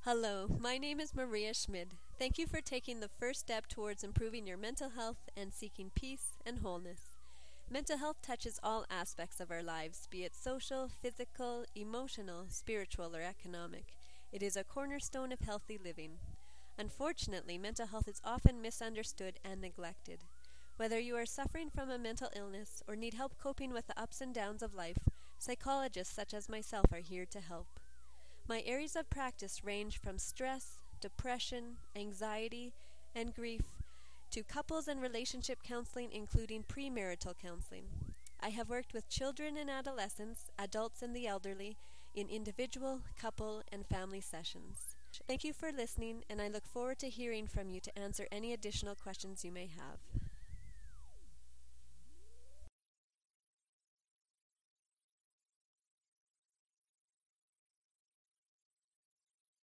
Hello, my name is Maria Schmid. Thank you for taking the first step towards improving your mental health and seeking peace and wholeness. Mental health touches all aspects of our lives, be it social, physical, emotional, spiritual, or economic. It is a cornerstone of healthy living. Unfortunately, mental health is often misunderstood and neglected. Whether you are suffering from a mental illness or need help coping with the ups and downs of life, psychologists such as myself are here to help. My areas of practice range from stress, depression, anxiety, and grief to couples and relationship counseling, including premarital counseling. I have worked with children and adolescents, adults and the elderly, in individual, couple, and family sessions. Thank you for listening, and I look forward to hearing from you to answer any additional questions you may have.